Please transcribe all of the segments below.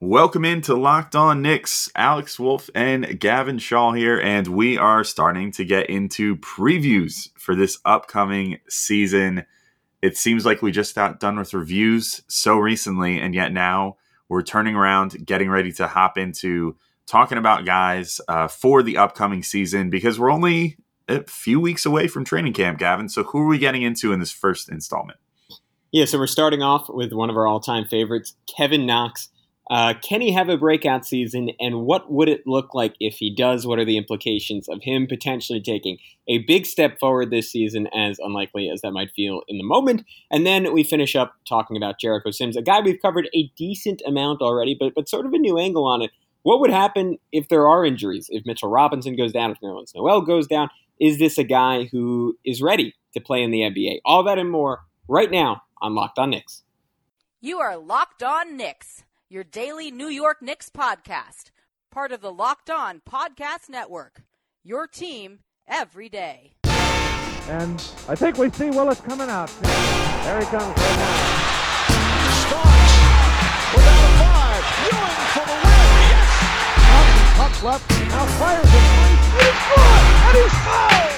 Welcome into Locked On Knicks. Alex Wolf and Gavin Shaw here, and we are starting to get into previews for this upcoming season. It seems like we just got done with reviews so recently, and yet now we're turning around, getting ready to hop into talking about guys for the upcoming season because we're only a few weeks away from training camp, Gavin. So who are we getting into in this first installment? Yeah, so we're starting off with one of our all-time favorites, Kevin Knox. Can he have a breakout season, and what would it look like if he does? What are the implications of him potentially taking a big step forward this season, as unlikely as that might feel in the moment? And then we finish up talking about Jericho Sims, a guy we've covered a decent amount already, but sort of a new angle on it. What would happen if there are injuries? If Mitchell Robinson goes down, if Nerlens Noel goes down? Is this a guy who is ready to play in the NBA? All that and more right now on Locked On Knicks. You are Locked On Knicks, your daily New York Knicks podcast, part of the Locked On Podcast Network, your team every day. And I think we see Willis coming out. There he comes right now. Starks without a five. Ewing for the win. Yes. Puck left. Now fires it. He's good. And he's fouled.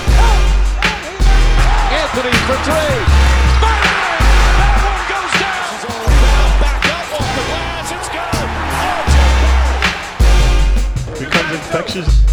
Anthony for three. That one goes down. This is all about back up off the glass. It's good. Becomes infectious.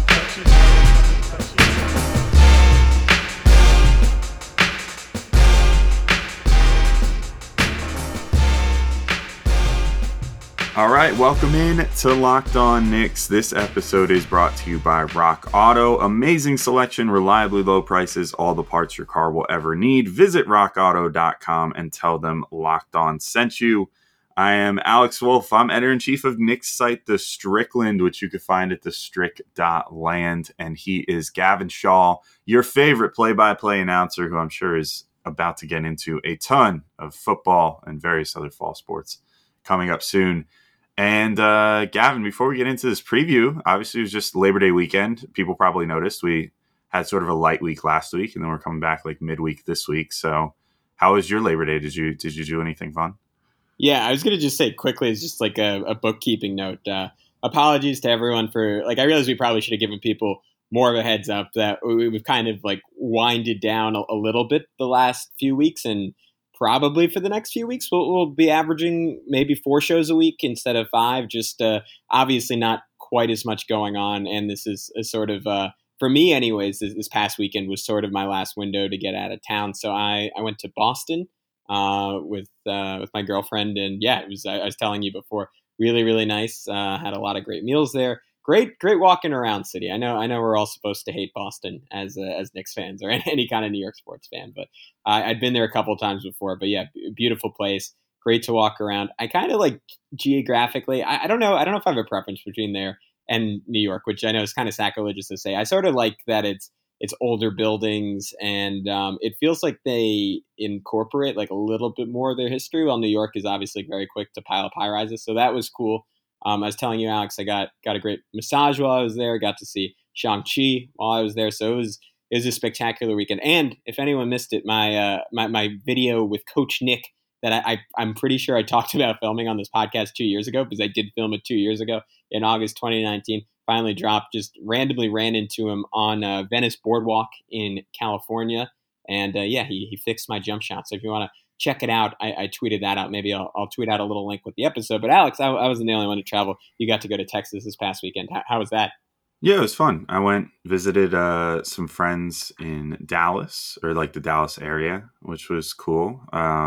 All right, welcome in to Locked On Knicks. This episode is brought to you by Rock Auto. Amazing selection, reliably low prices, all the parts your car will ever need. Visit rockauto.com and tell them Locked On sent you. I am Alex Wolf. I'm editor-in-chief of Knicks site, The Strickland, which you can find at thestrick.land. And he is Gavin Shaw, your favorite play-by-play announcer, who I'm sure is about to get into a ton of football and various other fall sports coming up soon. And Gavin, before we get into this preview, obviously it was just Labor Day weekend. People probably noticed we had sort of a light week last week, and then we're coming back like midweek this week. So how was your Labor Day? Did you do anything fun? Yeah, I was going to just say quickly, it's just like a bookkeeping note. Apologies to everyone for, I realize we probably should have given people more of a heads up that we've kind of winded down a little bit the last few weeks, and probably for the next few weeks, we'll be averaging maybe 4 shows a week instead of 5. Just obviously not quite as much going on. And this is a sort of, for me anyways, this past weekend was sort of my last window to get out of town. So I went to Boston with my girlfriend. And yeah, it was, I was telling you before, really, really nice. Had a lot of great meals there. Great walking around city. I know we're all supposed to hate Boston as Knicks fans or any kind of New York sports fan, but I'd been there a couple of times before. But yeah, beautiful place, great to walk around. I kind of geographically. I don't know. I don't know if I have a preference between there and New York, which I know is kind of sacrilegious to say. I sort of like that it's older buildings and it feels like they incorporate a little bit more of their history. While New York is obviously very quick to pile up high rises, so that was cool. I was telling you, Alex, I got a great massage while I was there. Got to see Shang-Chi while I was there. So it was a spectacular weekend. And if anyone missed it, my video with Coach Nick that I'm pretty sure I talked about filming on this podcast 2 years ago, because I did film it 2 years ago in August 2019, finally dropped. Just randomly ran into him on Venice Boardwalk in California. And yeah, he fixed my jump shot. So if you want to check it out. I tweeted that out. Maybe I'll tweet out a little link with the episode. But Alex, I wasn't the only one to travel. You got to go to Texas this past weekend. How was that? Yeah, it was fun. I visited some friends in Dallas, or the Dallas area, which was cool.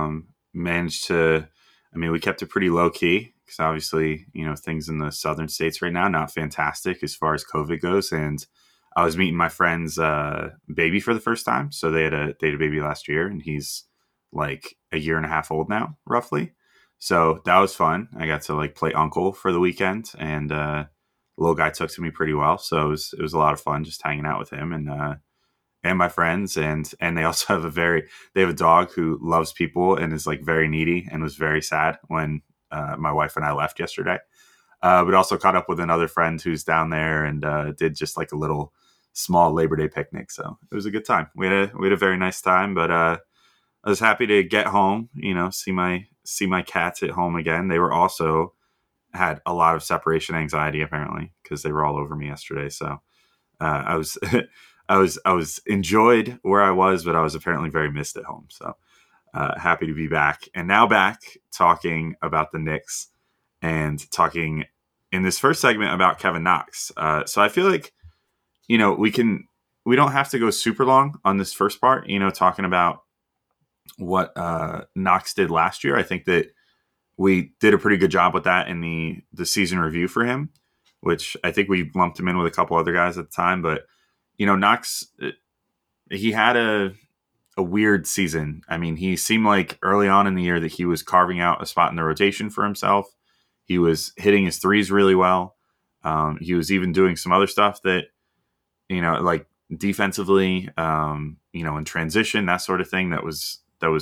We kept it pretty low key because obviously, things in the southern states right now, not fantastic as far as COVID goes. And I was meeting my friend's baby for the first time. So they had a baby last year, and he's a year and a half old now, roughly. So that was fun. I got to play uncle for the weekend, and the little guy took to me pretty well. So it was a lot of fun just hanging out with him and my friends. And they also have they have a dog who loves people and is very needy, and was very sad when my wife and I left yesterday. But also caught up with another friend who's down there and did just a little small Labor Day picnic. So it was a good time. We had a very nice time, but I was happy to get home, see my cats at home again. They were also had a lot of separation anxiety apparently because they were all over me yesterday. So I was I was enjoyed where I was, but I was apparently very missed at home. So happy to be back, and now back talking about the Knicks and talking in this first segment about Kevin Knox. So I feel like, we don't have to go super long on this first part, talking about what Knox did last year. I think that we did a pretty good job with that in the season review for him, which I think we lumped him in with a couple other guys at the time. But, Knox, he had a weird season. I mean, he seemed like early on in the year that he was carving out a spot in the rotation for himself. He was hitting his threes really well. He was even doing some other stuff that, like defensively, in transition, that sort of thing. That was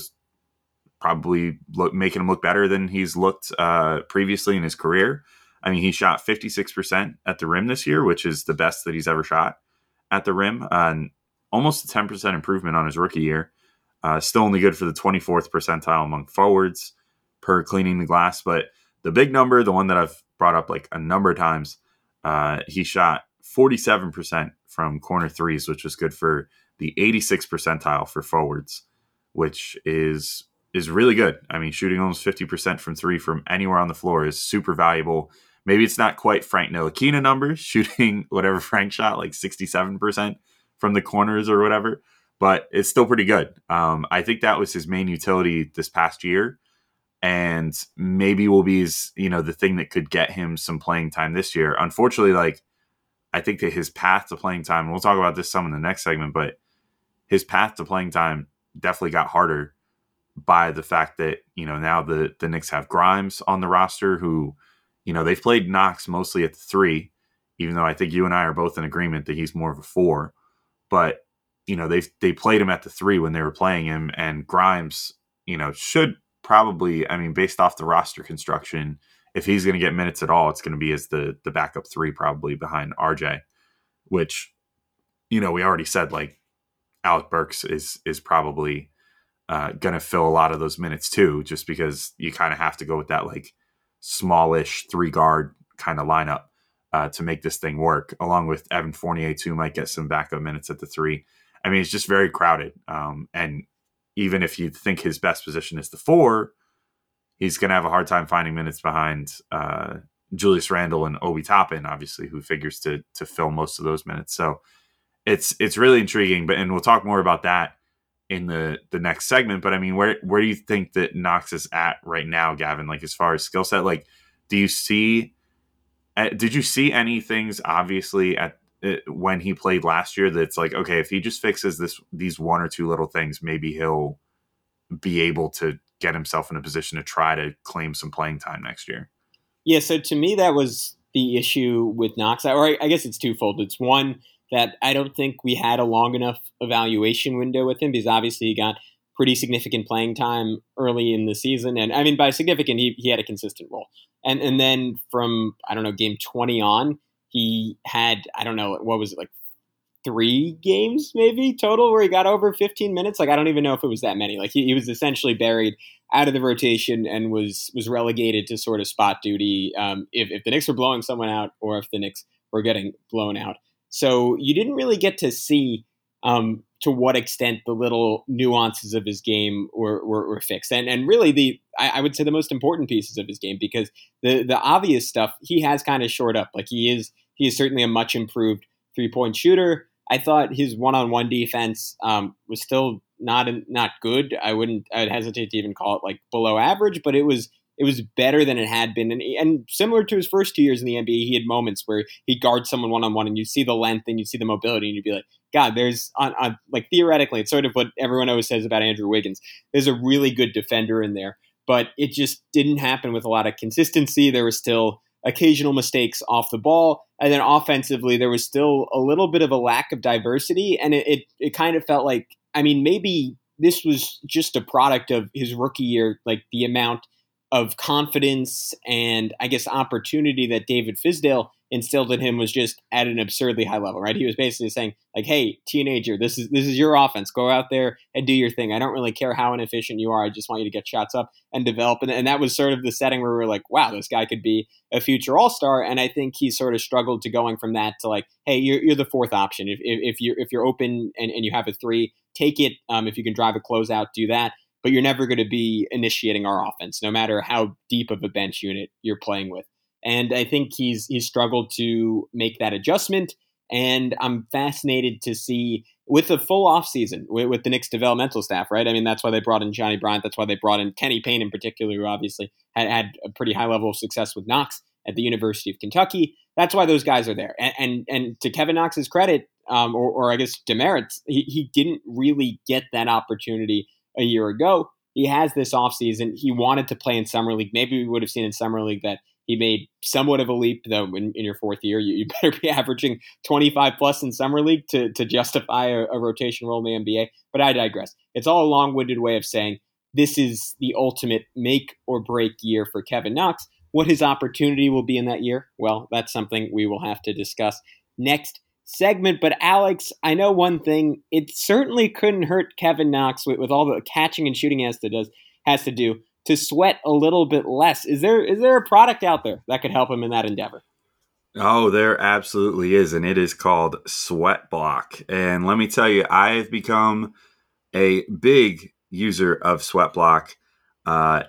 probably making him look better than he's looked previously in his career. I mean, he shot 56% at the rim this year, which is the best that he's ever shot at the rim, and almost a 10% improvement on his rookie year. Still only good for the 24th percentile among forwards per cleaning the glass. But the big number, the one that I've brought up like a number of times, he shot 47% from corner threes, which was good for the 86th percentile for forwards, which is really good. I mean, shooting almost 50% from three from anywhere on the floor is super valuable. Maybe it's not quite Frank Ntilikina numbers, shooting whatever Frank shot, like 67% from the corners or whatever, but it's still pretty good. I think that was his main utility this past year, and maybe will be the thing that could get him some playing time this year. Unfortunately, I think that his path to playing time, and we'll talk about this some in the next segment, but his path to playing time definitely got harder by the fact that, now the Knicks have Grimes on the roster who, they've played Knox mostly at the three, even though I think you and I are both in agreement that he's more of a four. But, they played him at the three when they were playing him, and Grimes, should probably, based off the roster construction, if he's going to get minutes at all, it's going to be as the backup three, probably behind RJ, which, we already said, Alec Burks is probably going to fill a lot of those minutes too, just because you kind of have to go with that smallish 3-guard kind of lineup to make this thing work, along with Evan Fournier too, might get some backup minutes at the three. It's just very crowded. And even if you think his best position is the four, he's going to have a hard time finding minutes behind Julius Randle and Obi Toppin, obviously, who figures to fill most of those minutes. So it's really intriguing, and we'll talk more about that in the next segment. But where do you think that Knox is at right now, Gavin? As far as skill set, did you see any things obviously at when he played last year that's okay, if he just fixes these one or two little things, maybe he'll be able to get himself in a position to try to claim some playing time next year? Yeah, so to me, that was the issue with Knox. Or I guess it's twofold. It's one, that I don't think we had a long enough evaluation window with him, because obviously he got pretty significant playing time early in the season. And by significant, he had a consistent role. And then from, game 20 on, he had, what was it, 3 games maybe total where he got over 15 minutes. I don't even know if it was that many. He was essentially buried out of the rotation and was relegated to sort of spot duty if the Knicks were blowing someone out, or if the Knicks were getting blown out. So you didn't really get to see to what extent the little nuances of his game were fixed. And really I would say the most important pieces of his game, because the obvious stuff he has kind of shored up. He is certainly a much improved 3-point shooter. I thought his one-on-one defense was still not good. I'd hesitate to even call it below average, but it was better than it had been. And similar to his first 2 years in the NBA, he had moments where he guards someone one-on-one, and you see the length and you see the mobility, and you'd be like, God, there's on theoretically, it's sort of what everyone always says about Andrew Wiggins. There's a really good defender in there, but it just didn't happen with a lot of consistency. There were still occasional mistakes off the ball. And then offensively, there was still a little bit of a lack of diversity. And it kind of felt like, maybe this was just a product of his rookie year, the amount of confidence and I guess opportunity that David Fizdale instilled in him was just at an absurdly high level, right? He was basically saying, like, hey, teenager, this is your offense. Go out there and do your thing. I don't really care how inefficient you are. I just want you to get shots up and develop. And that was sort of the setting where we were like, wow, this guy could be a future all-star. And I think he sort of struggled to going from that to like, hey, you're the fourth option. If you're open and you have a three, take it. If you can drive a closeout, do that. But you're never going to be initiating our offense, no matter how deep of a bench unit you're playing with. And I think he's struggled to make that adjustment. And I'm fascinated to see with a full offseason with the Knicks developmental staff, right? I mean, that's why they brought in Johnny Bryant. That's why they brought in Kenny Payne in particular, who obviously had a pretty high level of success with Knox at the University of Kentucky. That's why those guys are there. And to Kevin Knox's credit, or I guess demerits, he didn't really get that opportunity a year ago. He has this offseason. He wanted to play in Summer League. Maybe we would have seen in Summer League that he made somewhat of a leap, though. In your fourth year, you better be averaging 25 plus in Summer League to justify a rotation role in the NBA. But I digress. It's all a long-winded way of saying this is the ultimate make or break year for Kevin Knox. What his opportunity will be in that year, well, that's something we will have to discuss next segment. But Alex, I know one thing. It certainly couldn't hurt Kevin Knox with all the catching and shooting has to do to sweat a little bit less. Is there a product out there that could help him in that endeavor? Oh, there absolutely is, and it is called Sweat Block. And let me tell you, I've become a big user of Sweat Block. I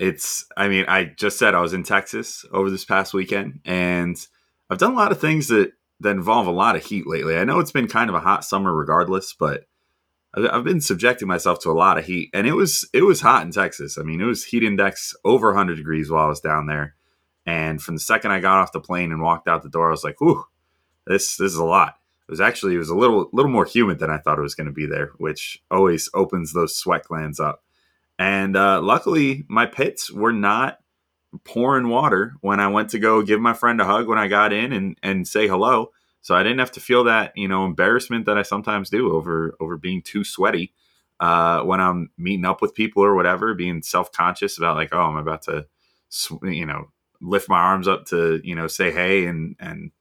just said I was in Texas over this past weekend, and I've done a lot of things that involve a lot of heat lately. I know it's been kind of a hot summer regardless, but I've been subjecting myself to a lot of heat, and it was hot in Texas. I mean, it was heat index over 100 degrees while I was down there. And from the second I got off the plane and walked out the door, I was like, "Ooh, this is a lot." It was a little more humid than I thought it was going to be there, which always opens those sweat glands up. And luckily, my pits were not pouring water when I went to go give my friend a hug when I got in and say hello. So I didn't have to feel that, embarrassment that I sometimes do over being too sweaty when I'm meeting up with people or whatever, being self-conscious about like, oh, I'm about to, lift my arms up to, say hey and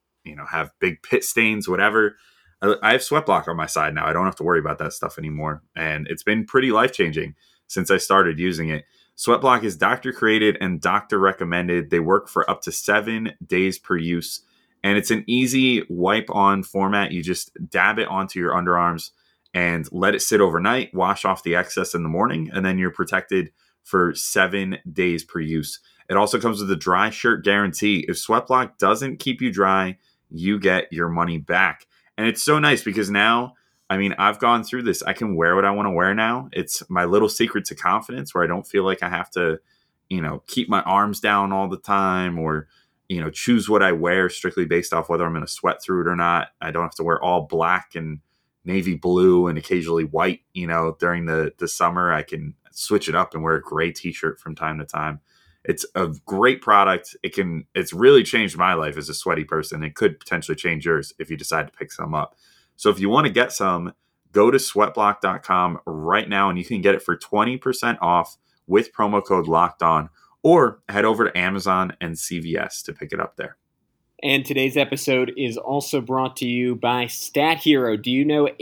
have big pit stains, whatever. I have Sweat Block on my side now. I don't have to worry about that stuff anymore. And it's been pretty life-changing since I started using it. Sweat Block is doctor created and doctor recommended. They work for up to 7 days per use. And it's an easy wipe on format. You just dab it onto your underarms and let it sit overnight, wash off the excess in the morning, and then you're protected for 7 days per use. It also comes with a dry shirt guarantee. If Sweat Block doesn't keep you dry, you get your money back. And it's so nice because now, I've gone through this. I can wear what I want to wear now. It's my little secret to confidence where I don't feel like I have to, keep my arms down all the time or choose what I wear strictly based off whether I'm going to sweat through it or not. I don't have to wear all black and navy blue and occasionally white, during the summer. I can switch it up and wear a gray t-shirt from time to time. It's a great product. It's really changed my life as a sweaty person. It could potentially change yours if you decide to pick some up. So if you want to get some, go to sweatblock.com right now and you can get it for 20% off with promo code LOCKEDON. Or head over to Amazon and CVS to pick it up there. And today's episode is also brought to you by Stat Hero. Do you know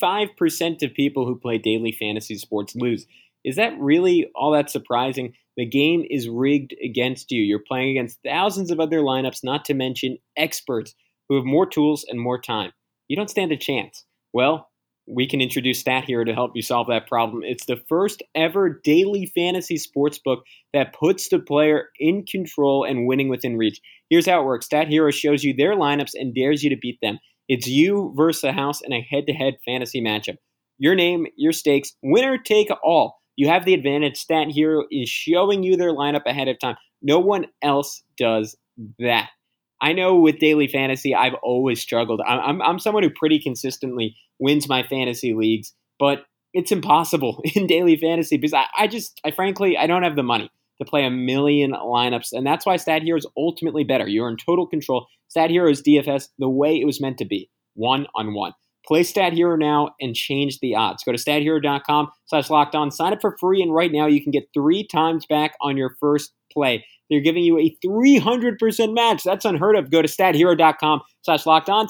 85% of people who play daily fantasy sports lose? Is that really all that surprising? The game is rigged against you. You're playing against thousands of other lineups, not to mention experts who have more tools and more time. You don't stand a chance. Well, we can introduce Stat Hero to help you solve that problem. It's the first ever daily fantasy sports book that puts the player in control and winning within reach. Here's how it works. Stat Hero shows you their lineups and dares you to beat them. It's you versus the house in a head-to-head fantasy matchup. Your name, your stakes, winner take all. You have the advantage. Stat Hero is showing you their lineup ahead of time. No one else does that. I know with daily fantasy, I've always struggled. I'm someone who pretty consistently wins my fantasy leagues, but it's impossible in daily fantasy because I frankly, I don't have the money to play a million lineups, and that's why Stat Hero is ultimately better. You're in total control. Stat Hero is DFS the way it was meant to be, one-on-one. Play Stat Hero now and change the odds. Go to stathero.com/lockedon. Sign up for free, and right now you can get 3 times back on your first play. They're giving you a 300% match. That's unheard of. Go to stathero.com/lockedon,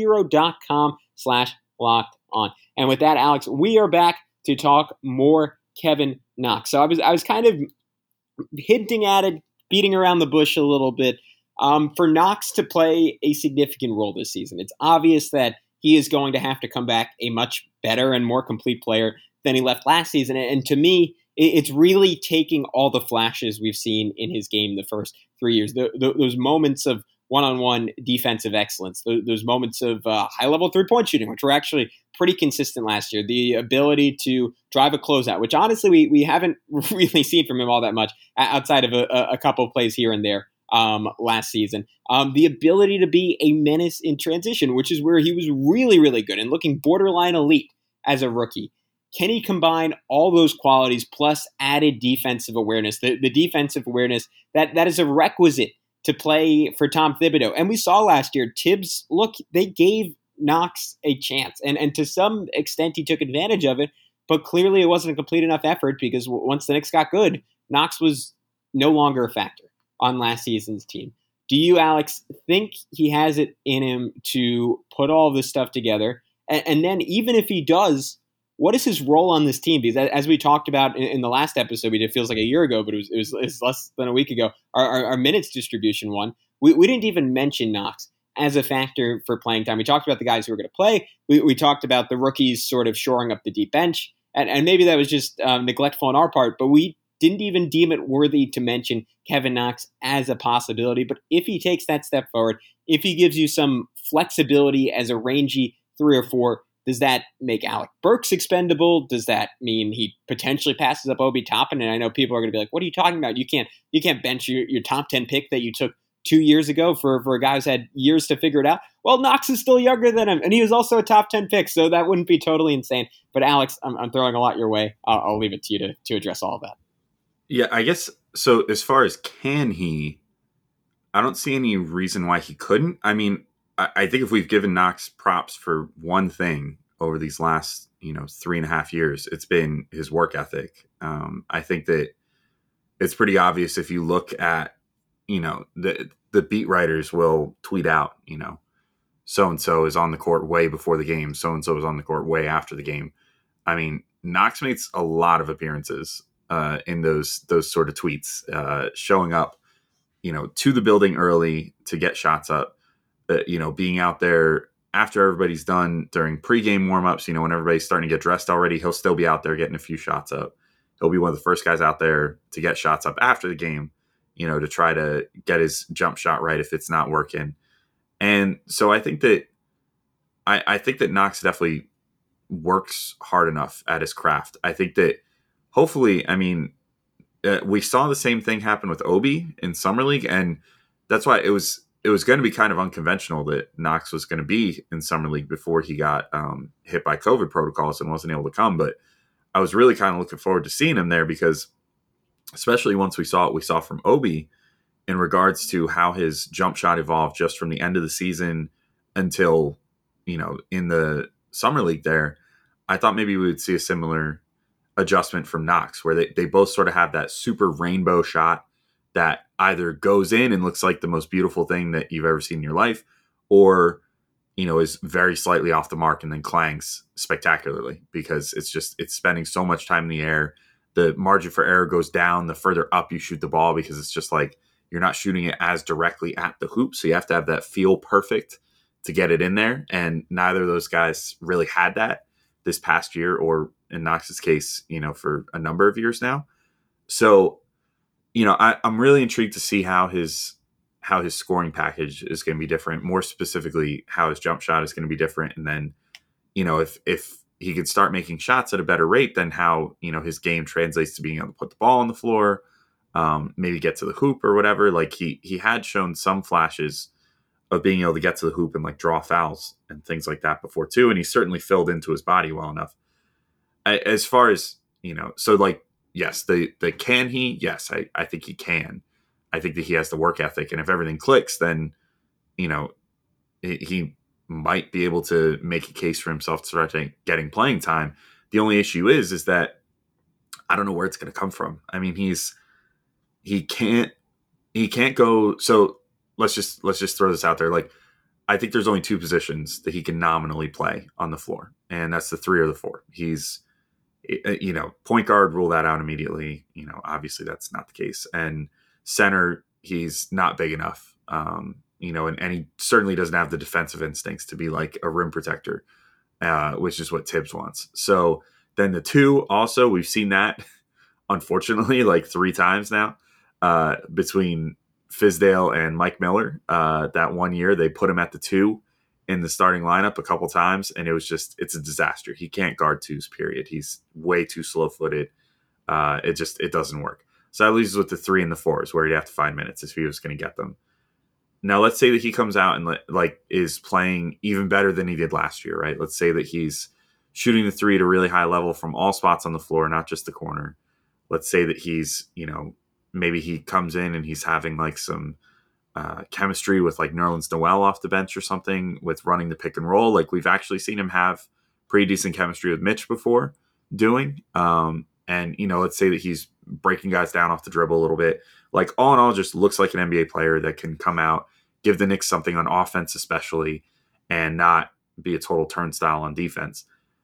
stathero.com/lockedon. And with that, Alex, we are back to talk more Kevin Knox. So I was kind of hinting at it, beating around the bush a little bit. For Knox to play a significant role this season, it's obvious that he is going to have to come back a much better and more complete player than he left last season. And to me, it's really taking all the flashes we've seen in his game the first 3 years. Those moments of one-on-one defensive excellence, those moments of high-level three-point shooting, which were actually pretty consistent last year, the ability to drive a closeout, which honestly we haven't really seen from him all that much outside of a couple of plays here and there last season. The ability to be a menace in transition, which is where he was really, really good and looking borderline elite as a rookie. Can he combine all those qualities plus added defensive awareness, the defensive awareness that is a requisite to play for Tom Thibodeau? And we saw last year, Tibbs, look, they gave Knox a chance. And to some extent, he took advantage of it. But clearly, it wasn't a complete enough effort because once the Knicks got good, Knox was no longer a factor on last season's team. Do you, Alex, think he has it in him to put all this stuff together? And then even if he does, what is his role on this team? Because as we talked about in the last episode, it feels like a year ago, but it was less than a week ago, our minutes distribution one. We didn't even mention Knox as a factor for playing time. We talked about the guys who were going to play. We talked about the rookies sort of shoring up the deep bench. And maybe that was just neglectful on our part, but we didn't even deem it worthy to mention Kevin Knox as a possibility. But if he takes that step forward, if he gives you some flexibility as a rangy 3 or 4, does that make Alec Burks expendable? Does that mean he potentially passes up Obi Toppin? And I know people are going to be like, what are you talking about? You can't bench your top 10 pick that you took 2 years ago for a guy who's had years to figure it out. Well, Knox is still younger than him, and he was also a top 10 pick, so that wouldn't be totally insane. But Alex, I'm throwing a lot your way. I'll leave it to you to address all of that. Yeah, I guess so. As far as can he, I don't see any reason why he couldn't. I mean, I think if we've given Knox props for one thing over these last, 3.5 years, it's been his work ethic. I think that it's pretty obvious if you look at, the beat writers will tweet out, so-and-so is on the court way before the game. So-and-so is on the court way after the game. I mean, Knox makes a lot of appearances in those sort of tweets, showing up, to the building early to get shots up. Being out there after everybody's done during pregame warmups, when everybody's starting to get dressed already, he'll still be out there getting a few shots up. He'll be one of the first guys out there to get shots up after the game, to try to get his jump shot right if it's not working. And so I think that Knox definitely works hard enough at his craft. I think that hopefully, we saw the same thing happen with Obi in Summer League, and that's why it was going to be kind of unconventional that Knox was going to be in Summer League before he got hit by COVID protocols and wasn't able to come. But I was really kind of looking forward to seeing him there because, especially once we saw what we saw from Obi in regards to how his jump shot evolved just from the end of the season until, in the Summer League there, I thought maybe we would see a similar adjustment from Knox where they both sort of have that super rainbow shot that either goes in and looks like the most beautiful thing that you've ever seen in your life, or, is very slightly off the mark and then clangs spectacularly because it's spending so much time in the air. The margin for error goes down the further up you shoot the ball because it's just like you're not shooting it as directly at the hoop. So you have to have that feel perfect to get it in there. And neither of those guys really had that this past year, or in Knox's case, for a number of years now. So, I'm really intrigued to see how his scoring package is going to be different. More specifically, how his jump shot is going to be different. And then, if he could start making shots at a better rate, then how, his game translates to being able to put the ball on the floor, maybe get to the hoop or whatever. Like he had shown some flashes of being able to get to the hoop and like draw fouls and things like that before too. And he certainly filled into his body well enough. As far as, so like, yes, the can he? Yes, I think he can. I think that he has the work ethic. And if everything clicks, then, he might be able to make a case for himself to start getting playing time. The only issue is that I don't know where it's going to come from. I mean, he he can't go. So let's just throw this out there. Like, I think there's only two positions that he can nominally play on the floor, and that's the 3 or the 4. He's, point guard, rule that out immediately. Obviously that's not the case. And center, he's not big enough. And he certainly doesn't have the defensive instincts to be like a rim protector, which is what Tibbs wants. So then the 2, also, we've seen that, unfortunately, like 3 times now, between Fizdale and Mike Miller. That one year, they put him at the 2 in the starting lineup a couple times, and it's a disaster. He can't guard 2s, period. He's way too slow-footed. It doesn't work. So that leaves us with the 3 and the 4s, where he'd have to find minutes if he was going to get them. Now, let's say that he comes out and is playing even better than he did last year, right? Let's say that he's shooting the 3 at a really high level from all spots on the floor, not just the corner. Let's say that he's, maybe he comes in and he's having like some chemistry with like Nerlens Noel off the bench or something with running the pick and roll. Like, we've actually seen him have pretty decent chemistry with Mitch before doing. And, let's say that he's breaking guys down off the dribble a little bit. Like, all in all, just looks like an NBA player that can come out, give the Knicks something on offense especially, and not be a total turnstile on defense.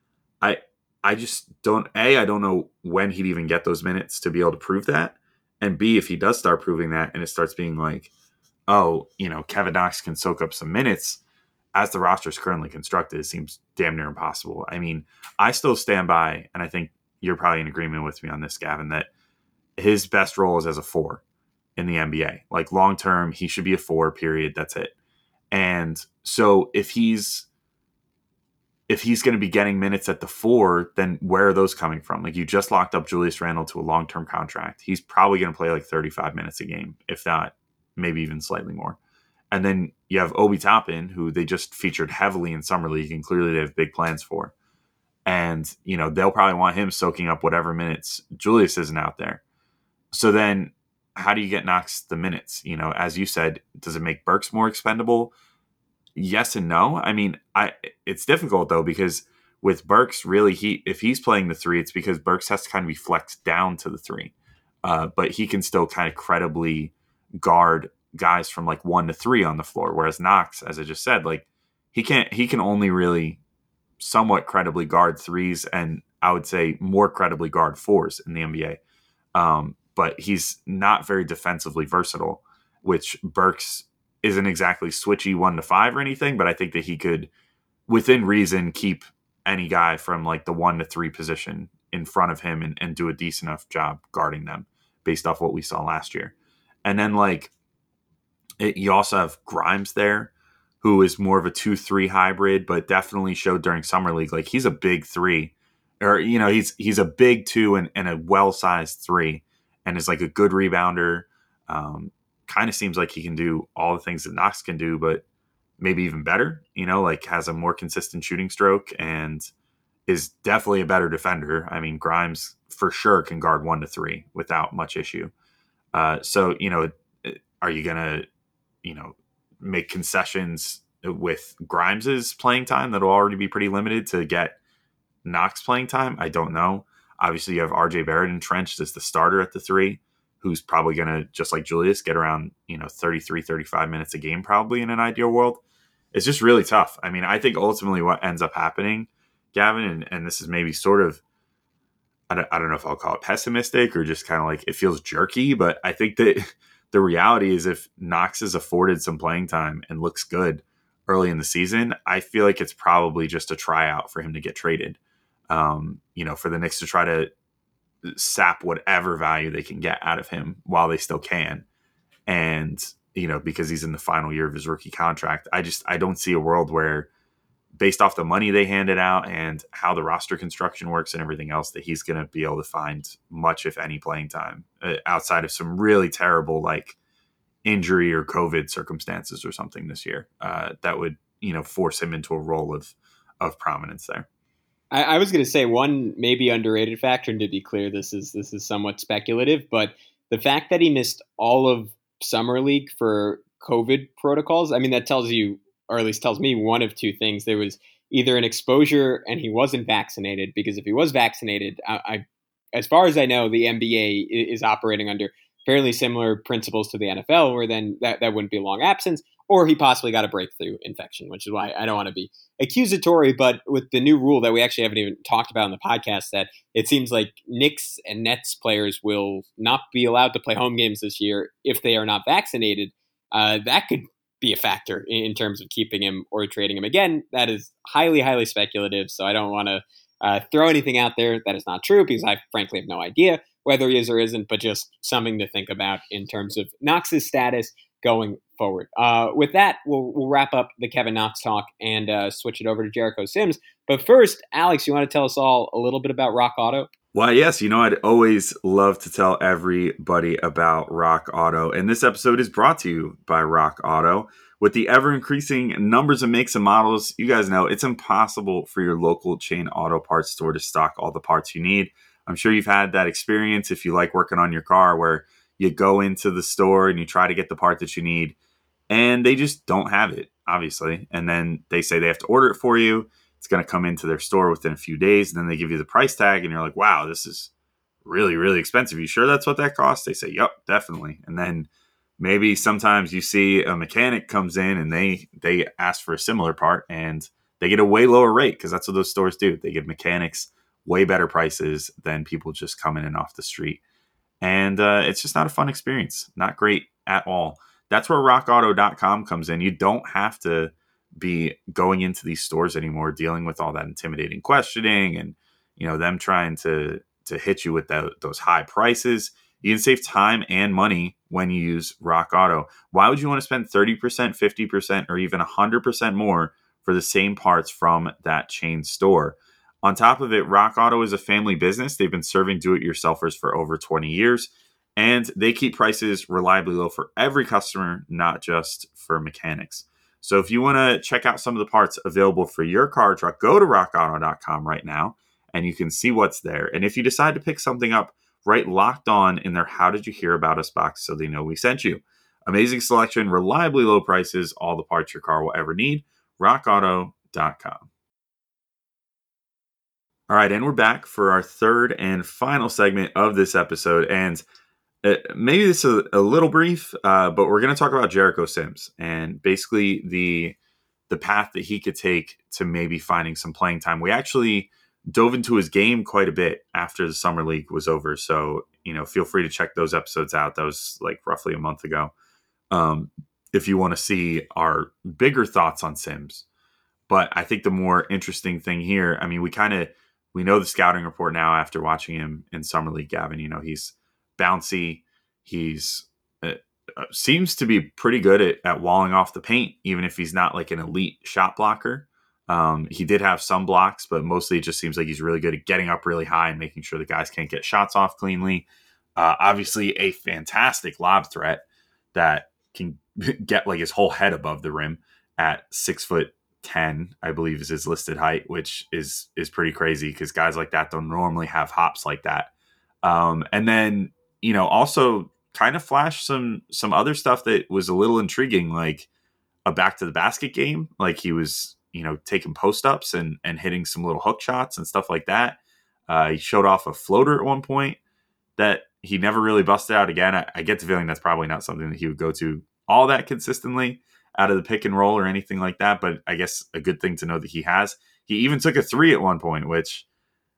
I just don't, I don't know when he'd even get those minutes to be able to prove that. And B, if he does start proving that and it starts being like, oh, Kevin Knox can soak up some minutes, as the roster is currently constructed, it seems damn near impossible. I mean, I still stand by, and I think you're probably in agreement with me on this, Gavin, that his best role is as a 4 in the NBA. Like, long term, he should be a 4, period. That's it. And so if he's going to be getting minutes at the 4, then where are those coming from? Like, you just locked up Julius Randle to a long-term contract. He's probably going to play like 35 minutes a game, if not, maybe even slightly more. And then you have Obi Toppin, who they just featured heavily in Summer League, and clearly they have big plans for. And, they'll probably want him soaking up whatever minutes Julius isn't out there. So then how do you get Knox the minutes? As you said, does it make Burks more expendable? Yes and no. I mean, it's difficult though, because with Burks, really, if he's playing the 3, it's because Burks has to kind of be flexed down to the 3. But he can still kind of credibly guard guys from like 1 to 3 on the floor. Whereas Knox, as I just said, like he can only really somewhat credibly guard 3s, and I would say more credibly guard 4s in the NBA. But he's not very defensively versatile, which Burks isn't exactly switchy 1 to 5 or anything, but I think that he could, within reason, keep any guy from like the 1 to 3 position in front of him and do a decent enough job guarding them based off what we saw last year. And then you also have Grimes there, who is more of a 2-3 hybrid, but definitely showed during Summer League, like he's a big 3, or, he's a big 2 and a well-sized 3, and is like a good rebounder. Kind of seems like he can do all the things that Knox can do, but maybe even better, has a more consistent shooting stroke and is definitely a better defender. I mean, Grimes for sure can guard 1 to 3 without much issue. So, are you going to, make concessions with Grimes's playing time that'll already be pretty limited to get Knox playing time? I don't know. Obviously, you have RJ Barrett entrenched as the starter at the 3, who's probably going to, just like Julius, get around 33, 35 minutes a game probably in an ideal world. It's just really tough. I mean, I think ultimately what ends up happening, Gavin, and this is maybe sort of, I don't know if I'll call it pessimistic or just kind of like it feels jerky, but I think that the reality is if Knox is afforded some playing time and looks good early in the season, I feel like it's probably just a tryout for him to get traded. For the Knicks to try to sap whatever value they can get out of him while they still can. And, because he's in the final year of his rookie contract, I don't see a world where, based off the money they handed out and how the roster construction works and everything else, that he's going to be able to find much, if any, playing time outside of some really terrible, like injury or COVID circumstances or something this year that would, force him into a role of prominence there. I was going to say one maybe underrated factor, and to be clear, this is somewhat speculative, but the fact that he missed all of Summer League for COVID protocols, I mean, that tells you, or at least tells me, one of two things. There was either an exposure and he wasn't vaccinated, because if he was vaccinated, I as far as I know, the NBA is operating under fairly similar principles to the NFL, where then that wouldn't be a long absence, or he possibly got a breakthrough infection, which is why I don't want to be accusatory. But with the new rule that we actually haven't even talked about in the podcast, that it seems like Knicks and Nets players will not be allowed to play home games this year if they are not vaccinated, that could be a factor in terms of keeping him or trading him. Again, that is highly, highly speculative, so I don't want to throw anything out there that is not true, because I frankly have no idea whether he is or isn't, but just something to think about in terms of Knox's status going forward. With that, we'll wrap up the Kevin Knox talk and switch it over to Jericho Sims. But first, Alex, you want to tell us all a little bit about Rock Auto? Well, yes, I'd always love to tell everybody about Rock Auto. And this episode is brought to you by Rock Auto. With the ever-increasing numbers of makes and models, you guys know it's impossible for your local chain auto parts store to stock all the parts you need. I'm sure you've had that experience if you like working on your car, where you go into the store and you try to get the part that you need, and they just don't have it, obviously. And then they say they have to order it for you. It's going to come into their store within a few days, and then they give you the price tag, and you're like, wow, this is really, really expensive. You sure that's what that costs? They say, yep, definitely. And then maybe sometimes you see a mechanic comes in and they ask for a similar part, and they get a way lower rate, because that's what those stores do. They give mechanics way better prices than people just coming in off the street. And it's just not a fun experience. Not great at all. That's where rockauto.com comes in. You don't have to be going into these stores anymore, dealing with all that intimidating questioning and them trying to hit you with those high prices. You can save time and money when you use Rock Auto. Why would you want to spend 30%, 50%, or even 100% more for the same parts from that chain store? On top of it, Rock Auto is a family business. They've been serving do-it-yourselfers for over 20 years, and they keep prices reliably low for every customer, not just for mechanics. So if you want to check out some of the parts available for your car or truck, go to rockauto.com right now, and you can see what's there. And if you decide to pick something up, write Locked On in their How Did You Hear About Us box so they know we sent you. Amazing selection, reliably low prices, all the parts your car will ever need. rockauto.com. All right, and we're back for our third and final segment of this episode. And maybe this is a little brief, but we're going to talk about Jericho Sims and basically the path that he could take to maybe finding some playing time. We actually dove into his game quite a bit after the summer league was over. So, feel free to check those episodes out. That was like roughly a month ago. If you want to see our bigger thoughts on Sims. But I think the more interesting thing here, we know the scouting report now after watching him in summer league, Gavin. He's bouncy. He's seems to be pretty good at walling off the paint, even if he's not like an elite shot blocker. He did have some blocks, but mostly it just seems like he's really good at getting up really high and making sure the guys can't get shots off cleanly. Obviously, a fantastic lob threat that can get like his whole head above the rim at 6'10", I believe is his listed height, which is pretty crazy because guys like that don't normally have hops like that. And then, also kind of flashed some other stuff that was a little intriguing, like a back to the basket game. Like he was, taking post ups and hitting some little hook shots and stuff like that. He showed off a floater at one point that he never really busted out again. I get the feeling that's probably not something that he would go to all that consistently out of the pick and roll or anything like that. But I guess a good thing to know that he has. He even took a three at one point, which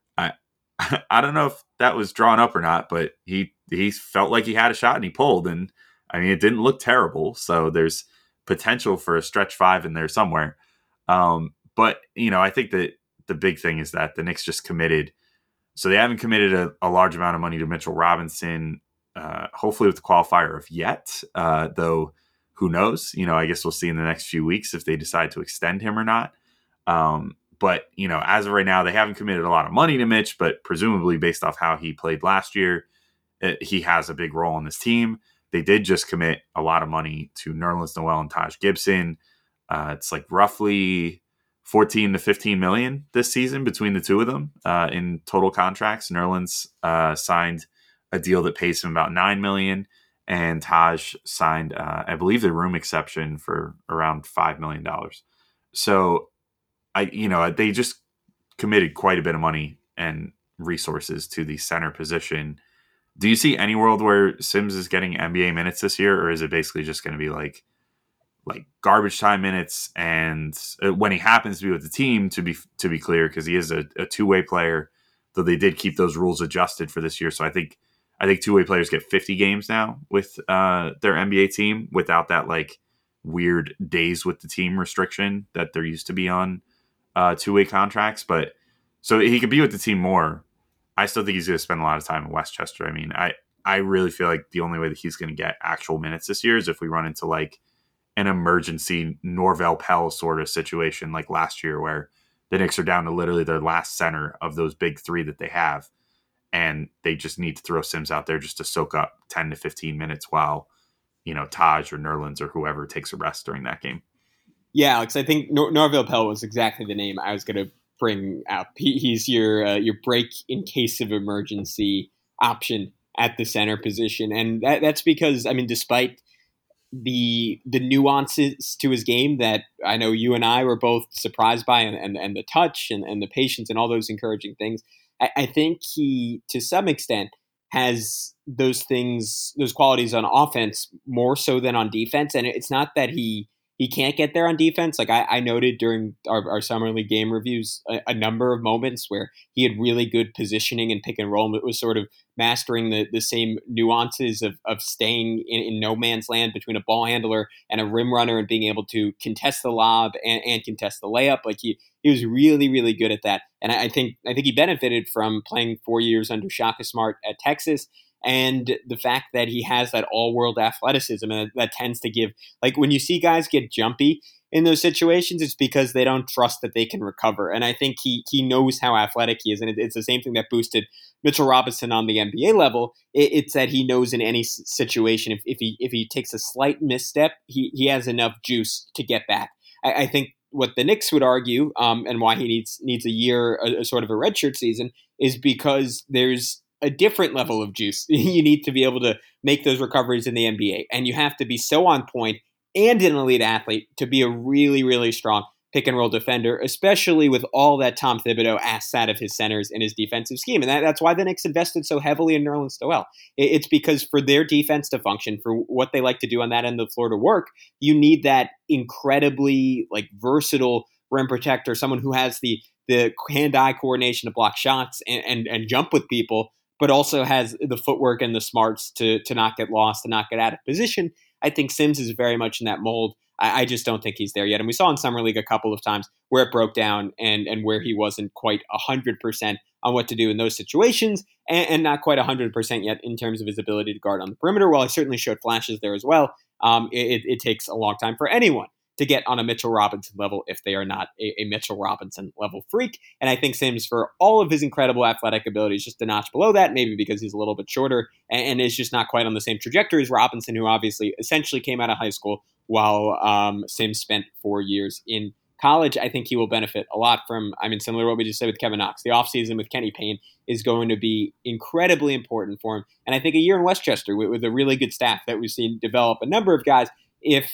I don't know if that was drawn up or not, but he felt like he had a shot and he pulled. And it didn't look terrible. So there's potential for a stretch five in there somewhere. But I think that the big thing is that the Knicks just committed. So they haven't committed a large amount of money to Mitchell Robinson, hopefully with the qualifier of yet, though who knows? I guess we'll see in the next few weeks if they decide to extend him or not. But, as of right now, they haven't committed a lot of money to Mitch, but presumably based off how he played last year, he has a big role on this team. They did just commit a lot of money to Nerlens Noel and Taj Gibson. It's like roughly 14 to 15 million this season between the two of them in total contracts. Nerlens signed a deal that pays him about $9 million, and Taj signed, I believe, the room exception for around $5 million. So, they just committed quite a bit of money and resources to the center position Do you see any world where Sims is getting NBA minutes this year, or is it basically just going to be like garbage time minutes? And when he happens to be with the team, to be clear, because he is a two-way player, though they did keep those rules adjusted for this year. So I think two-way players get 50 games now with their NBA team without that like weird days with the team restriction that there used to be on two-way contracts. But so he could be with the team more. I still think he's going to spend a lot of time in Westchester. I mean, I really feel like the only way that he's going to get actual minutes this year is if we run into like an emergency Norvell Pell sort of situation like last year, where the Knicks are down to literally their last center of those big three that they have, and they just need to throw Sims out there just to soak up 10 to 15 minutes while, Taj or Nerlens or whoever takes a rest during that game. Yeah, Alex, I think Norvell Pell was exactly the name I was going to bring up. He's your break in case of emergency option at the center position, and that's because, I mean, despite the nuances to his game that I know you and I were both surprised by, and the touch and the patience and all those encouraging things, I think he, to some extent, has those things, those qualities on offense more so than on defense. And it's not that he can't get there on defense. Like I noted during our summer league game reviews, a number of moments where he had really good positioning and pick and roll. It was sort of mastering the same nuances of staying in no man's land between a ball handler and a rim runner, and being able to contest the lob and contest the layup. Like he was really, really good at that. And I think he benefited from playing 4 years under Shaka Smart at Texas, and the fact that he has that all-world athleticism, and that tends to give, like when you see guys get jumpy in those situations, it's because they don't trust that they can recover. And I think he knows how athletic he is, and it's the same thing that boosted Mitchell Robinson on the NBA level. It's that he knows in any situation, if he takes a slight misstep, he has enough juice to get back. I think what the Knicks would argue, and why he needs a year, a sort of a redshirt season, is because there's a different level of juice. You need to be able to make those recoveries in the NBA, and you have to be so on point and an elite athlete to be a really, really strong pick and roll defender, especially with all that Tom Thibodeau asks out of his centers in his defensive scheme. And that's why the Knicks invested so heavily in Nerlens Noel. It's because for their defense to function, for what they like to do on that end of the floor to work, you need that incredibly versatile rim protector, someone who has the hand-eye coordination to block shots and jump with people, but also has the footwork and the smarts to not get lost, to not get out of position. I think Sims is very much in that mold. I just don't think he's there yet. And we saw in Summer League a couple of times where it broke down and where he wasn't quite 100% on what to do in those situations, and not quite 100% yet in terms of his ability to guard on the perimeter. While he certainly showed flashes there as well, it takes a long time for anyone to get on a Mitchell Robinson level if they are not a Mitchell Robinson level freak. And I think Sims, for all of his incredible athletic abilities, just a notch below that, maybe because he's a little bit shorter and is just not quite on the same trajectory as Robinson, who obviously essentially came out of high school while Sims spent 4 years in college. I think he will benefit a lot from, similar to what we just said with Kevin Knox. The offseason with Kenny Payne is going to be incredibly important for him. And I think a year in Westchester with a really good staff that we've seen develop a number of guys, if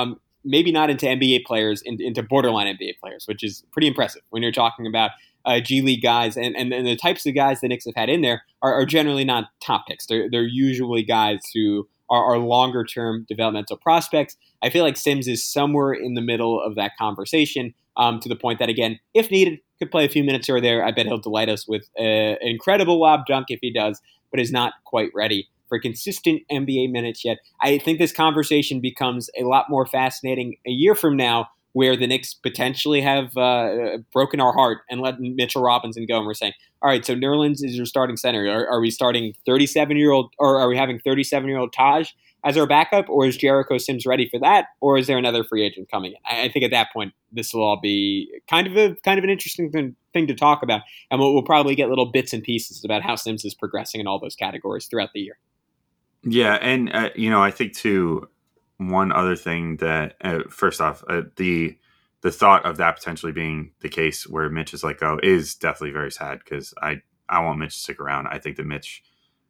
maybe not into NBA players, into borderline NBA players, which is pretty impressive when you're talking about G League guys. And the types of guys the Knicks have had in there are generally not top picks. They're usually guys who are longer-term developmental prospects. I feel like Sims is somewhere in the middle of that conversation, to the point that, again, if needed, could play a few minutes here or there. I bet he'll delight us with an incredible lob dunk if he does, but is not quite ready for consistent NBA minutes yet. I think this conversation becomes a lot more fascinating a year from now, where the Knicks potentially have broken our heart and let Mitchell Robinson go. And we're saying, all right, so Nerlens is your starting center. Are we starting 37-year-old, or are we having 37-year-old Taj as our backup, or is Jericho Sims ready for that, or is there another free agent coming in? I think at that point, this will all be kind of an interesting thing to talk about. And we'll probably get little bits and pieces about how Sims is progressing in all those categories throughout the year. Yeah, and I think too, one other thing that first off, the thought of that potentially being the case where Mitch is let go is definitely very sad, because I want Mitch to stick around. I think that Mitch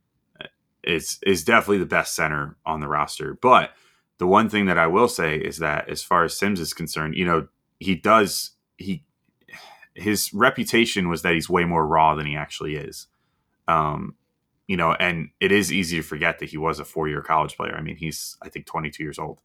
is definitely the best center on the roster. But the one thing that I will say is that as far as Sims is concerned, his reputation was that he's way more raw than he actually is. and it is easy to forget that he was a 4-year college player. I mean, he's, I think, 22 years old.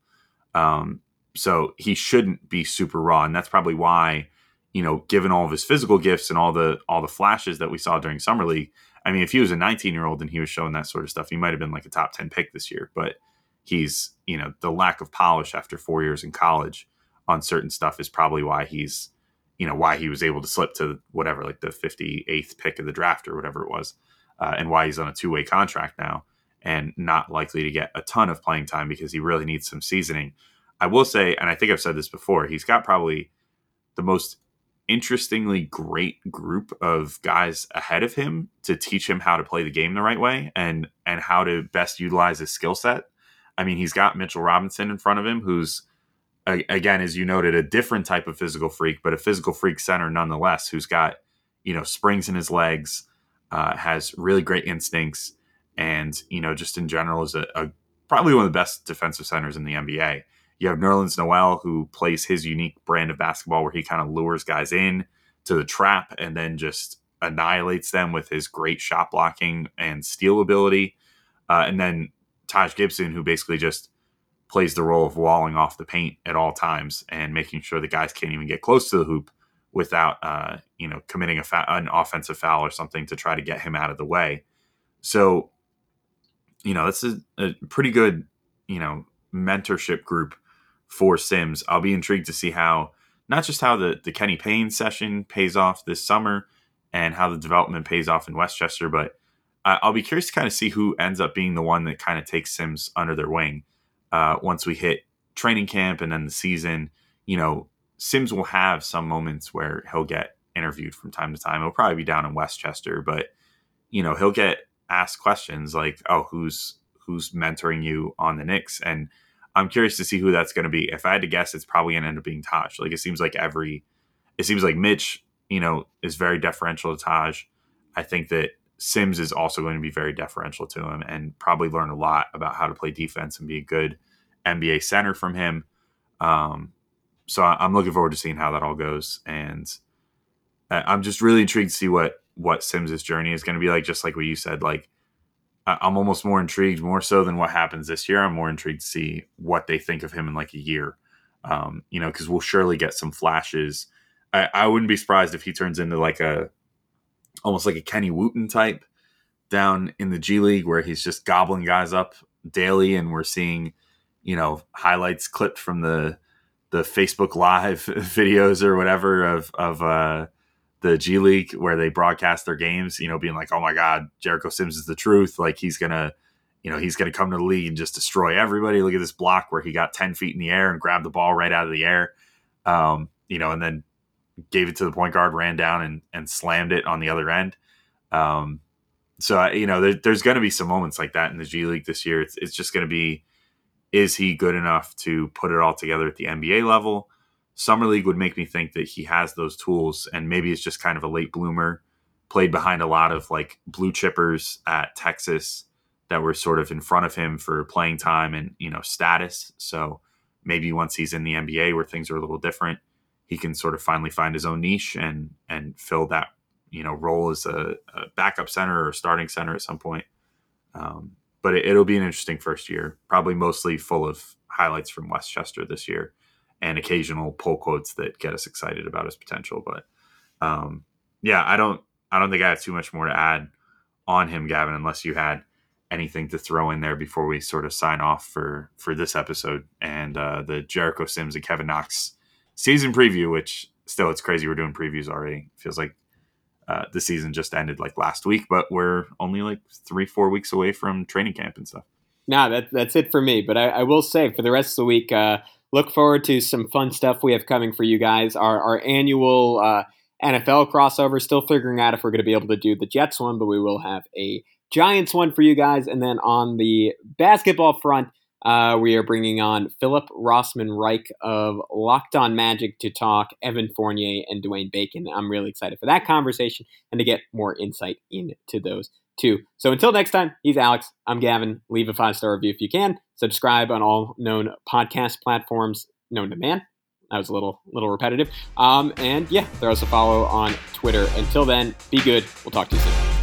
So he shouldn't be super raw. And that's probably why, given all of his physical gifts and all the flashes that we saw during Summer League, I mean, if he was a 19-year-old and he was showing that sort of stuff, he might have been like a top 10 pick this year. But he's, the lack of polish after 4 years in college on certain stuff is probably why he's, why he was able to slip to whatever, like the 58th pick of the draft or whatever it was, and why he's on a 2-way contract now and not likely to get a ton of playing time because he really needs some seasoning. I will say, and I think I've said this before, he's got probably the most interestingly great group of guys ahead of him to teach him how to play the game the right way and how to best utilize his skill set. I mean, he's got Mitchell Robinson in front of him, who's, again, as you noted, a different type of physical freak, but a physical freak center nonetheless, who's got, springs in his legs, has really great instincts, and, just in general is a probably one of the best defensive centers in the NBA. You have Nerlens Noel, who plays his unique brand of basketball where he kind of lures guys in to the trap and then just annihilates them with his great shot blocking and steal ability. And then Taj Gibson, who basically just plays the role of walling off the paint at all times and making sure the guys can't even get close to the hoop without, committing an offensive foul or something to try to get him out of the way. So, that's a pretty good, mentorship group for Sims. I'll be intrigued to see not just how the Kenny Payne session pays off this summer and how the development pays off in Westchester, but I'll be curious to kind of see who ends up being the one that kind of takes Sims under their wing. Once we hit training camp and then the season, Sims will have some moments where he'll get interviewed from time to time. He'll probably be down in Westchester, but, he'll get asked questions like, oh, who's mentoring you on the Knicks? And I'm curious to see who that's going to be. If I had to guess, it's probably going to end up being Taj. Like, it seems like Mitch, is very deferential to Taj. I think that Sims is also going to be very deferential to him and probably learn a lot about how to play defense and be a good NBA center from him. So I'm looking forward to seeing how that all goes. And I'm just really intrigued to see what Sims' journey is going to be like, just like what you said. Like, I'm almost more intrigued, more so than what happens this year. I'm more intrigued to see what they think of him in like a year, because we'll surely get some flashes. I wouldn't be surprised if he turns into like almost like a Kenny Wooten type down in the G League, where he's just gobbling guys up daily, and we're seeing, highlights clipped from the Facebook Live videos or whatever of the G League where they broadcast their games, being like, oh my God, Jericho Sims is the truth. Like he's going to come to the league and just destroy everybody. Look at this block where he got 10 feet in the air and grabbed the ball right out of the air. And then gave it to the point guard, ran down and slammed it on the other end. So there's going to be some moments like that in the G League this year. It's just going to be, is he good enough to put it all together at the NBA level? Summer League would make me think that he has those tools, and maybe it's just kind of a late bloomer, played behind a lot of like blue chippers at Texas that were sort of in front of him for playing time and, status. So maybe once he's in the NBA where things are a little different, he can sort of finally find his own niche and fill that, role as a backup center or starting center at some point. But it'll be an interesting first year, probably mostly full of highlights from Westchester this year and occasional pull quotes that get us excited about his potential. But I don't think I have too much more to add on him, Gavin, unless you had anything to throw in there before we sort of sign off for this episode and the Jericho Sims and Kevin Knox season preview, which still, it's crazy we're doing previews already. It feels like the season just ended like last week, but we're only like 3-4 weeks away from training camp and stuff. No, that's it for me. But I will say for the rest of the week, look forward to some fun stuff we have coming for you guys. Our annual NFL crossover, still figuring out if we're going to be able to do the Jets one, but we will have a Giants one for you guys. And then on the basketball front, we are bringing on Philip Rossman-Reich of Locked On Magic to talk Evan Fournier and Dwayne Bacon. I'm really excited for that conversation and to get more insight into those two. So until next time, he's Alex. I'm Gavin. Leave a 5-star review if you can. Subscribe on all known podcast platforms known to man. That was a little repetitive. And throw us a follow on Twitter. Until then, be good. We'll talk to you soon.